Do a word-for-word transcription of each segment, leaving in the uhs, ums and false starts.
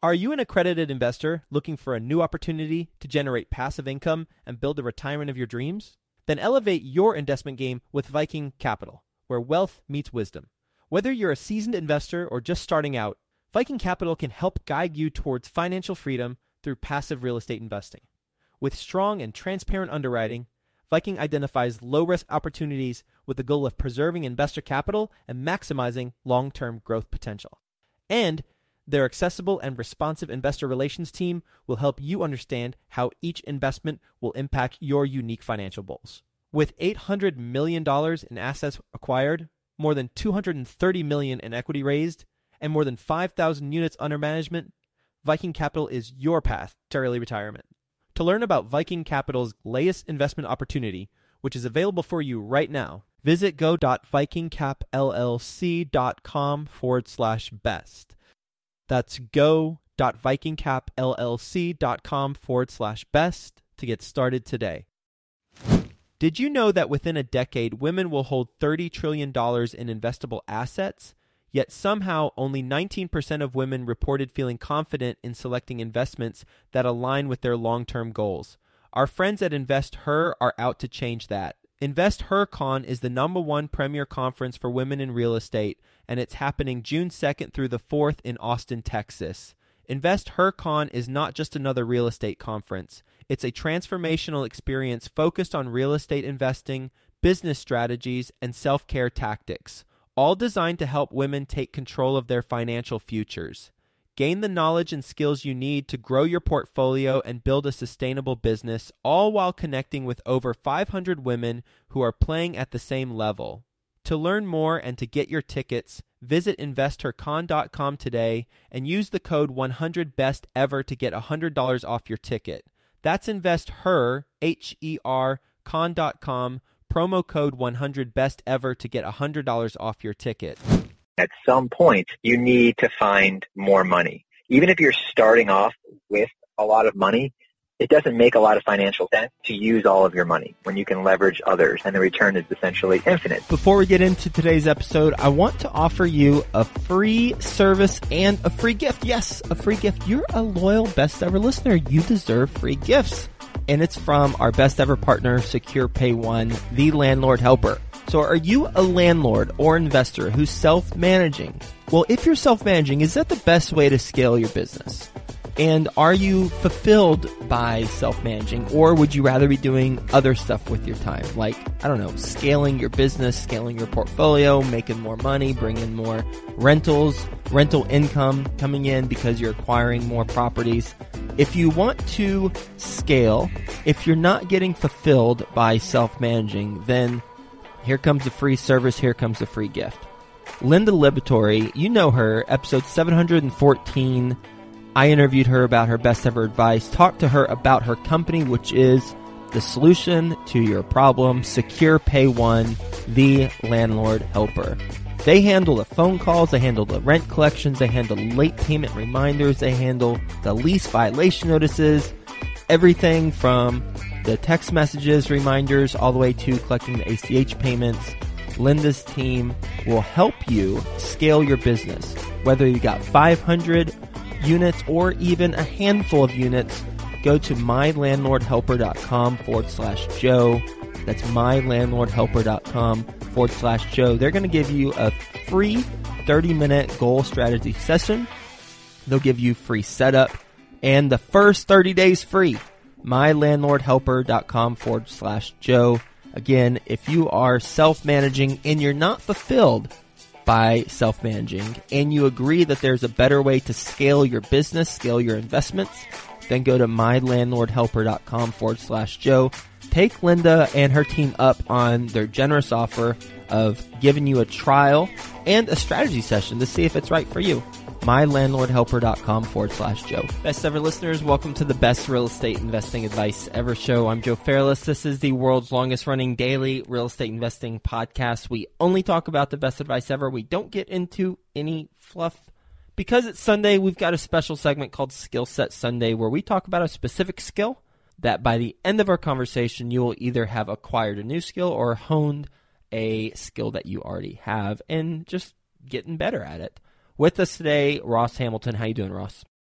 Are you an accredited investor looking for a new opportunity to generate passive income and build the retirement of your dreams? Then elevate your investment game with Viking Capital, where wealth meets wisdom. Whether you're a seasoned investor or just starting out, Viking Capital can help guide you towards financial freedom through passive real estate investing. With strong and transparent underwriting, Viking identifies low-risk opportunities with the goal of preserving investor capital and maximizing long-term growth potential. And their accessible and responsive investor relations team will help you understand how each investment will impact your unique financial goals. With eight hundred million dollars in assets acquired, more than two hundred thirty million dollars in equity raised, and more than five thousand units under management, Viking Capital is your path to early retirement. To learn about Viking Capital's latest investment opportunity, which is available for you right now, visit go.vikingcapllc.com forward slash best. That's go.vikingcapllc.com forward slash best to get started today. Did you know that within a decade, women will hold thirty trillion dollars in investable assets? Yet somehow only nineteen percent of women reported feeling confident in selecting investments that align with their long-term goals. Our friends at InvestHer are out to change that. InvestHerCon is the number one premier conference for women in real estate, and it's happening June second through the fourth in Austin, Texas. InvestHerCon is not just another real estate conference. It's a transformational experience focused on real estate investing, business strategies, and self-care tactics, all designed to help women take control of their financial futures. Gain the knowledge and skills you need to grow your portfolio and build a sustainable business, all while connecting with over five hundred women who are playing at the same level. To learn more and to get your tickets, visit investor con dot com today and use the code one hundred best ever to get one hundred dollars off your ticket. That's InvestHer, H E R, con dot com, promo code one hundred best ever to get one hundred dollars off your ticket. At some point, you need to find more money. Even if you're starting off with a lot of money, it doesn't make a lot of financial sense to use all of your money when you can leverage others, and the return is essentially infinite. Before we get into today's episode, I want to offer you a free service and a free gift. Yes, a free gift. You're a loyal Best Ever listener. You deserve free gifts. And it's from our best ever partner, Secure Pay One, the landlord helper. So are you a landlord or investor who's self-managing? Well, if you're self-managing, is that the best way to scale your business? And are you fulfilled by self-managing, or would you rather be doing other stuff with your time? Like, I don't know, scaling your business, scaling your portfolio, making more money, bringing more rentals, rental income coming in because you're acquiring more properties. If you want to scale, if you're not getting fulfilled by self-managing, then here comes a free service, here comes a free gift. Linda Liberatore, you know her, episode seven hundred fourteen. I interviewed her about her best ever advice, talked to her about her company, which is the solution to your problem, Secure Pay One, the landlord helper. They handle the phone calls, they handle the rent collections, they handle late payment reminders, they handle the lease violation notices, everything from the text messages, reminders, all the way to collecting the A C H payments. Linda's team will help you scale your business. Whether you got five hundred units or even a handful of units, go to mylandlordhelper.com forward slash Joe. That's mylandlordhelper.com forward slash Joe. They're going to give you a free thirty minute goal strategy session. They'll give you free setup and the first thirty days free. mylandlordhelper.com forward slash Joe. Again, if you are self-managing and you're not fulfilled by self-managing and you agree that there's a better way to scale your business, scale your investments, then go to mylandlordhelper.com forward slash Joe. Take Linda and her team up on their generous offer of giving you a trial and a strategy session to see if it's right for you. mylandlordhelper.com forward slash Joe. Best ever listeners, welcome to the best real estate investing advice ever show. I'm Joe Fairless. This is the world's longest running daily real estate investing podcast. We only talk about the best advice ever. We don't get into any fluff. Because it's Sunday, we've got a special segment called Skill Set Sunday where we talk about a specific skill that by the end of our conversation, you will either have acquired a new skill or honed a skill that you already have and just getting better at it. With us today, Ross Hamilton. How you doing, Ross?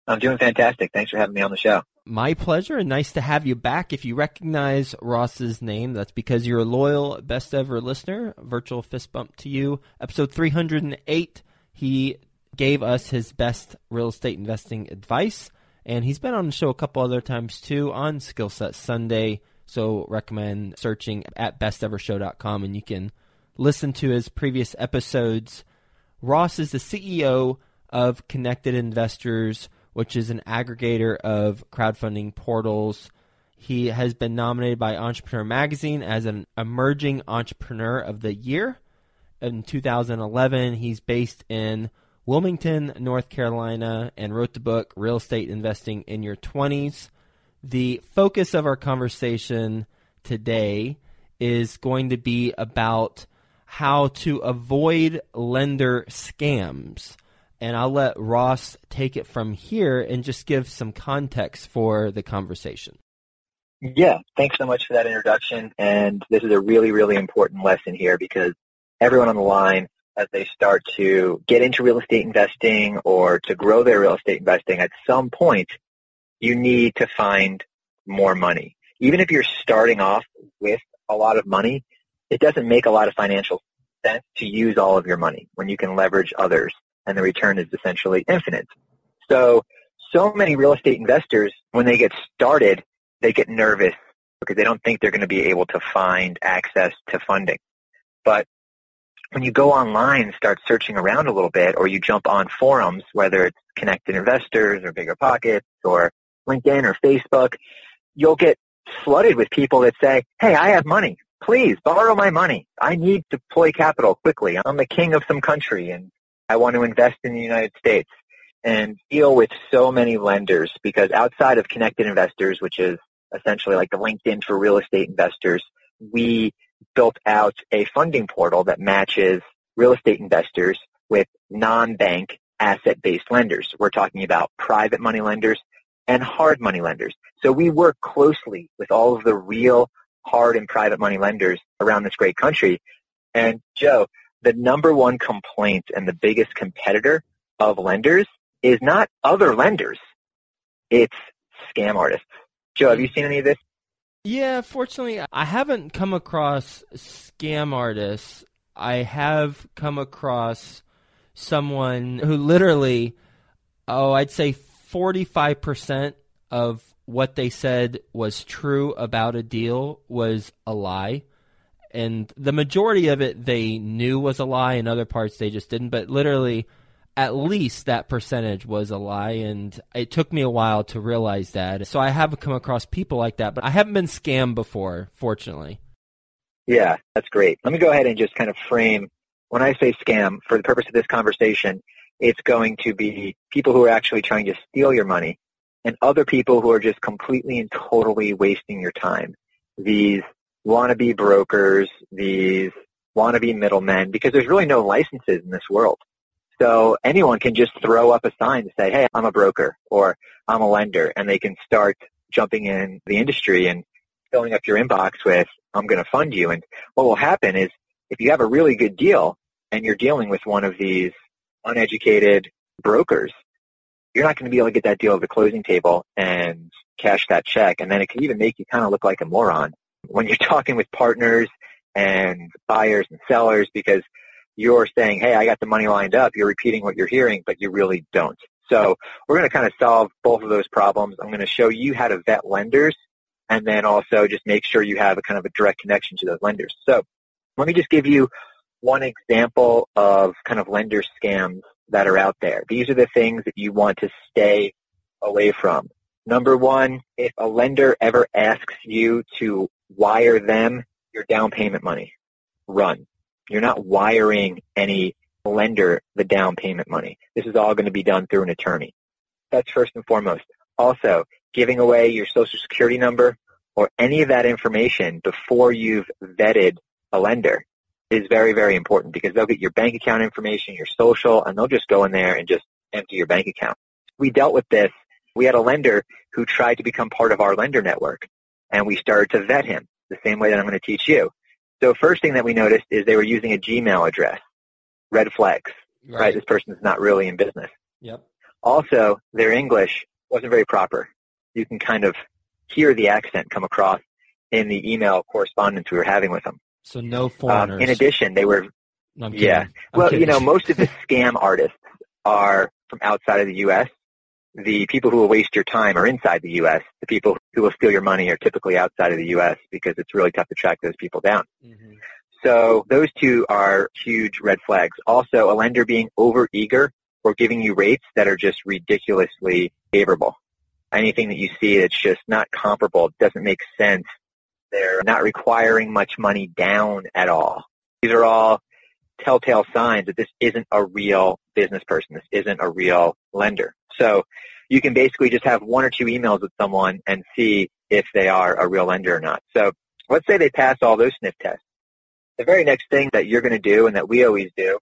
I'm doing fantastic. Thanks for having me on the show. My pleasure, and nice to have you back. If you recognize Ross's name, that's because you're a loyal, best ever listener. Virtual fist bump to you. Episode three hundred eight, he gave us his best real estate investing advice, and he's been on the show a couple other times too on Skill Set Sunday, so recommend searching at best ever show dot com, and you can listen to his previous episodes. Ross is the C E O of Connected Investors, which is an aggregator of crowdfunding portals. He has been nominated by Entrepreneur Magazine as an Emerging Entrepreneur of the Year. In two thousand eleven, he's based in Wilmington, North Carolina, and wrote the book Real Estate Investing in Your twenties. The focus of our conversation today is going to be about how to avoid lender scams. And I'll let Ross take it from here and just give some context for the conversation. Yeah, thanks so much for that introduction. And this is a really, really important lesson here because everyone on the line, as they start to get into real estate investing or to grow their real estate investing, at some point, you need to find more money. Even if you're starting off with a lot of money, it doesn't make a lot of financial sense to use all of your money when you can leverage others, and the return is essentially infinite. So, so many real estate investors, when they get started, they get nervous because they don't think they're going to be able to find access to funding. But when you go online and start searching around a little bit, or you jump on forums, whether it's Connected Investors or Bigger Pockets or LinkedIn or Facebook, you'll get flooded with people that say, hey, I have money. Please borrow my money. I need to deploy capital quickly. I'm the king of some country and I want to invest in the United States, and deal with so many lenders because outside of Connected Investors, which is essentially like the LinkedIn for real estate investors, we built out a funding portal that matches real estate investors with non-bank asset-based lenders. We're talking about private money lenders and hard money lenders. So we work closely with all of the real hard and private money lenders around this great country. And Joe, the number one complaint and the biggest competitor of lenders is not other lenders. It's scam artists. Joe, have you seen any of this? Yeah, fortunately, I haven't come across scam artists. I have come across someone who literally, oh, I'd say forty-five percent of what they said was true about a deal was a lie. And the majority of it they knew was a lie, and other parts they just didn't. But literally, at least that percentage was a lie, and it took me a while to realize that. So I have come across people like that, but I haven't been scammed before, fortunately. Yeah, that's great. Let me go ahead and just kind of frame, when I say scam, for the purpose of this conversation, it's going to be people who are actually trying to steal your money and other people who are just completely and totally wasting your time. These wannabe brokers, these wannabe middlemen, because there's really no licenses in this world. So anyone can just throw up a sign to say, hey, I'm a broker or I'm a lender, and they can start jumping in the industry and filling up your inbox with, I'm going to fund you. And what will happen is if you have a really good deal and you're dealing with one of these uneducated brokers, you're not going to be able to get that deal at the closing table and cash that check. And then it can even make you kind of look like a moron when you're talking with partners and buyers and sellers, because you're saying, hey, I got the money lined up. You're repeating what you're hearing, but you really don't. So we're going to kind of solve both of those problems. I'm going to show you how to vet lenders, and then also just make sure you have a kind of a direct connection to those lenders. So let me just give you one example of kind of lender scams that are out there. These are the things that you want to stay away from. Number one, if a lender ever asks you to wire them your down payment money, run. You're not wiring any lender the down payment money. This is all going to be done through an attorney. That's first and foremost. Also, giving away your social security number or any of that information before you've vetted a lender is very, very important, because they'll get your bank account information, your social, and they'll just go in there and just empty your bank account. We dealt with this. We had a lender who tried to become part of our lender network, and we started to vet him the same way that I'm going to teach you. So first thing that we noticed is they were using a Gmail address. Red flags, right? right? This person's not really in business. Yep. Also, their English wasn't very proper. You can kind of hear the accent come across in the email correspondence we were having with them. So no foreigners. Um, in addition, they were, no, I'm yeah. kidding. I'm well, kidding. you know, most of the scam artists are from outside of the U S The people who will waste your time are inside the U S The people who will steal your money are typically outside of the U S because it's really tough to track those people down. Mm-hmm. So those two are huge red flags. Also, a lender being overeager or giving you rates that are just ridiculously favorable. Anything that you see that's just not comparable, doesn't make sense. They're not requiring much money down at all. These are all telltale signs that this isn't a real business person. This isn't a real lender. So you can basically just have one or two emails with someone and see if they are a real lender or not. So let's say they pass all those sniff tests. The very next thing that you're going to do and that we always do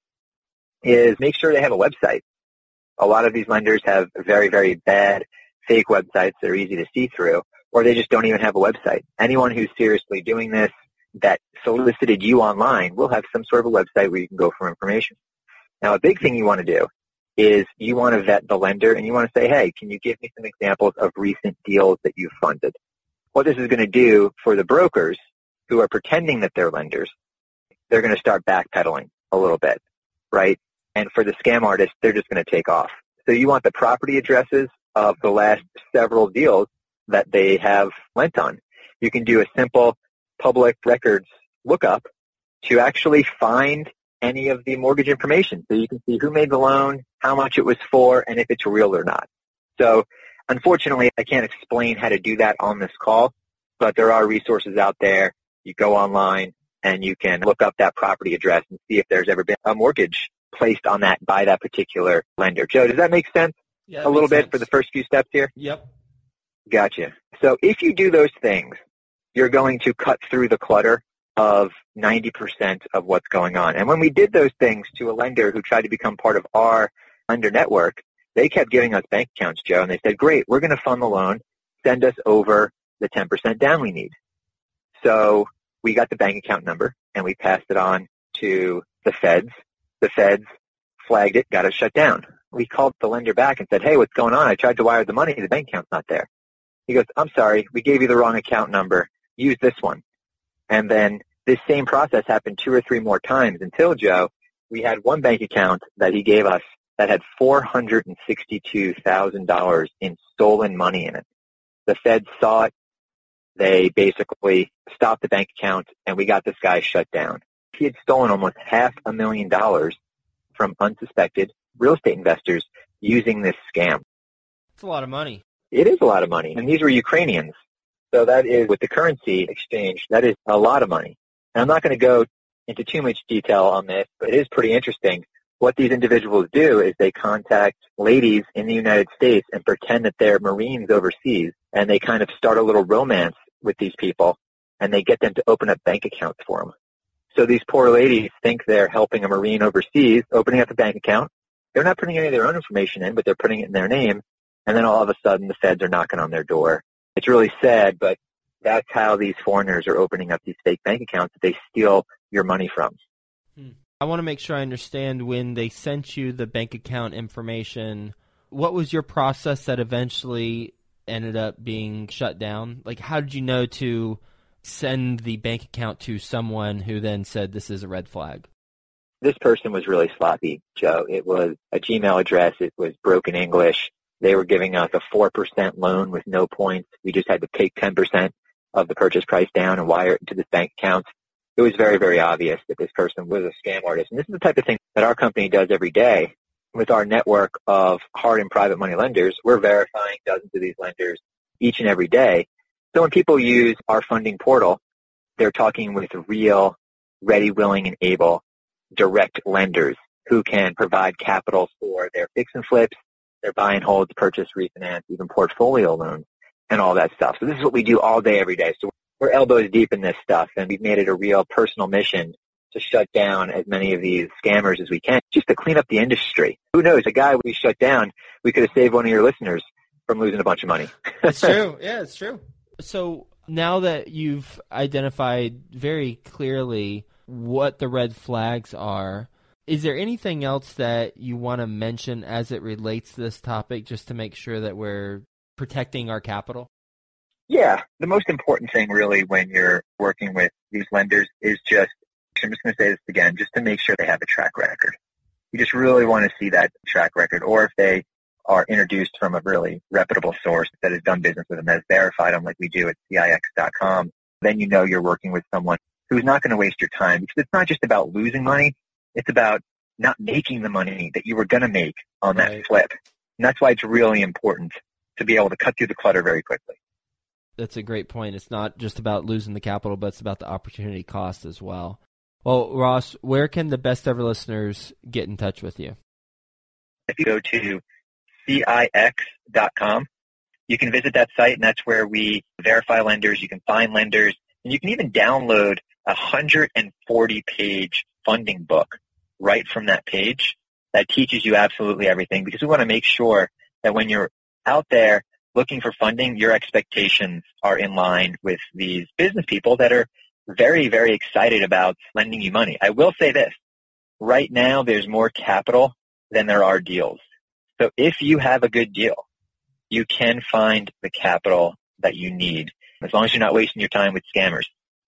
is make sure they have a website. A lot of these lenders have very, very bad fake websites that are easy to see through, or they just don't even have a website. Anyone who's seriously doing this that solicited you online will have some sort of a website where you can go for information. Now, a big thing you want to do is you want to vet the lender and you want to say, hey, can you give me some examples of recent deals that you've funded? What this is going to do for the brokers who are pretending that they're lenders, they're going to start backpedaling a little bit, right? And for the scam artists, they're just going to take off. So you want the property addresses of the last several deals that they have lent on. You can do a simple public records lookup to actually find any of the mortgage information so you can see who made the loan, how much it was for, and if it's real or not. So unfortunately, I can't explain how to do that on this call, but there are resources out there. You go online and you can look up that property address and see if there's ever been a mortgage placed on that by that particular lender. Joe, does that make sense? Yeah, a little bit sense. For the first few steps here? Yep. Gotcha. So if you do those things, you're going to cut through the clutter of ninety percent of what's going on. And when we did those things to a lender who tried to become part of our lender network, they kept giving us bank accounts, Joe, and they said, great, we're going to fund the loan. Send us over the ten percent down we need. So we got the bank account number, and we passed it on to the feds. The feds flagged it, got it shut down. We called the lender back and said, hey, what's going on? I tried to wire the money. The bank account's not there. He goes, I'm sorry. We gave you the wrong account number. Use this one. And then this same process happened two or three more times until, Joe, we had one bank account that he gave us that had four hundred sixty-two thousand dollars in stolen money in it. The feds saw it. They basically stopped the bank account, and we got this guy shut down. He had stolen almost half a million dollars from unsuspected real estate investors using this scam. It's a lot of money. It is a lot of money, and these were Ukrainians. So that is, with the currency exchange, that is a lot of money. And I'm not going to go into too much detail on this, but it is pretty interesting. What these individuals do is they contact ladies in the United States and pretend that they're Marines overseas, and they kind of start a little romance with these people, and they get them to open up bank accounts for them. So these poor ladies think they're helping a Marine overseas, opening up a bank account. They're not putting any of their own information in, but they're putting it in their name, and then all of a sudden the feds are knocking on their door. It's really sad, but that's how these foreigners are opening up these fake bank accounts that they steal your money from. Hmm. I want to make sure I understand when they sent you the bank account information, what was your process that eventually ended up being shut down? Like, how did you know to send the bank account to someone who then said this is a red flag? This person was really sloppy, Joe. It was a Gmail address. It was broken English. They were giving us a four percent loan with no points. We just had to take ten percent of the purchase price down and wire it into this bank account. It was very, very obvious that this person was a scam artist. And this is the type of thing that our company does every day with our network of hard and private money lenders. We're verifying dozens of these lenders each and every day. So when people use our funding portal, they're talking with real, ready, willing, and able direct lenders who can provide capital for their fix and flips, their buy and holds, purchase, refinance, even portfolio loans, and all that stuff. So this is what we do all day, every day. So we're elbows deep in this stuff, and we've made it a real personal mission to shut down as many of these scammers as we can, just to clean up the industry. Who knows? A guy we shut down, we could have saved one of your listeners from losing a bunch of money. It's true. Yeah, it's true. So now that you've identified very clearly what the red flags are, Is there anything else that you want to mention as it relates to this topic, just to make sure that we're protecting our capital? Yeah. The most important thing really when you're working with these lenders is just, I'm just going to say this again, just to make sure they have a track record. You just really want to see that track record, or if they are introduced from a really reputable source that has done business with them, that has verified them like we do at C I X dot com, then you know you're working with someone who's not going to waste your time, because it's not just about losing money. It's about not making the money that you were going to make on that Right. flip. And that's why it's really important to be able to cut through the clutter very quickly. That's a great point. It's not just about losing the capital, but it's about the opportunity cost as well. Well, Ross, where can the best ever listeners get in touch with you? If you go to C I X dot com, you can visit that site, and that's where we verify lenders. You can find lenders, and you can even download a one hundred forty page funding book right from that page that teaches you absolutely everything, because we want to make sure that when you're out there looking for funding, your expectations are in line with these business people that are very, very excited about lending you money. I will say this. Right now, there's more capital than there are deals. So if you have a good deal, you can find the capital that you need, as long as you're not wasting your time with scammers.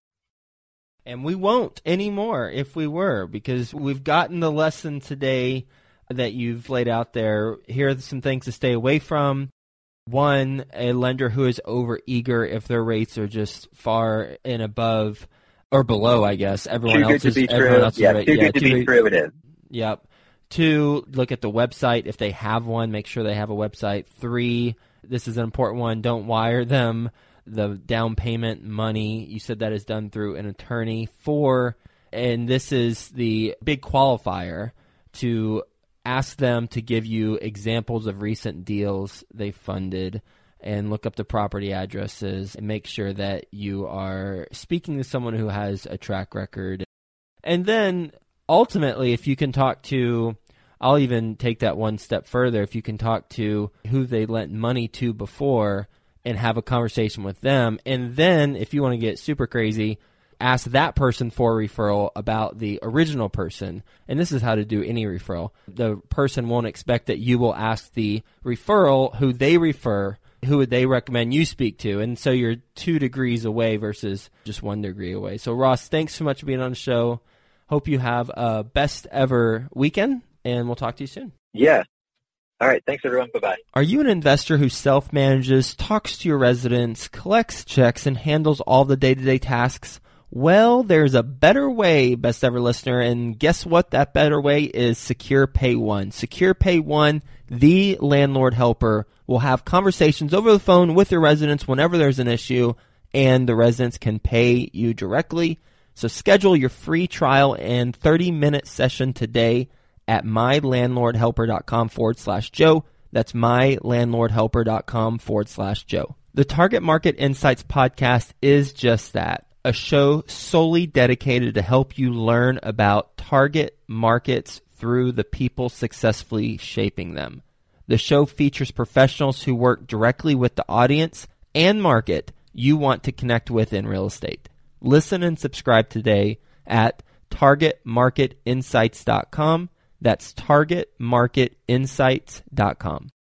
And we won't anymore if we were, because we've gotten the lesson today that you've laid out there. Here are some things to stay away from. One, a lender who is overeager if their rates are just far and above or below, I guess. Everyone Too good else to is, be everyone true. else is Yeah, rate- too yeah, good to too- be true it is. Yep. Two, look at the website. If they have one, make sure they have a website. Three, this is an important one, don't wire them the down payment money. You said that is done through an attorney. Four, and this is the big qualifier, to ask them to give you examples of recent deals they funded, and look up the property addresses and make sure that you are speaking to someone who has a track record. And then ultimately, if you can talk to, I'll even take that one step further, if you can talk to who they lent money to before and have a conversation with them, and then if you want to get super crazy, ask that person for a referral about the original person. And this is how to do any referral. The person won't expect that you will ask the referral who they refer, who would they recommend you speak to. And so you're two degrees away versus just one degree away. So Ross, thanks so much for being on the show. Hope you have a best ever weekend, and we'll talk to you soon. Yeah. All right. Thanks, everyone. Bye-bye. Are you an investor who self-manages, talks to your residents, collects checks, and handles all the day-to-day tasks? Well, there's a better way, best ever listener, and guess what? That better way is Secure Pay One. Secure Pay One, the landlord helper, will have conversations over the phone with your residents whenever there's an issue, and the residents can pay you directly. So schedule your free trial and thirty-minute session today at mylandlordhelper.com forward slash Joe. That's mylandlordhelper.com forward slash Joe. The Target Market Insights podcast is just that, a show solely dedicated to help you learn about target markets through the people successfully shaping them. The show features professionals who work directly with the audience and market you want to connect with in real estate. Listen and subscribe today at target market insights dot com. That's target market insights dot com.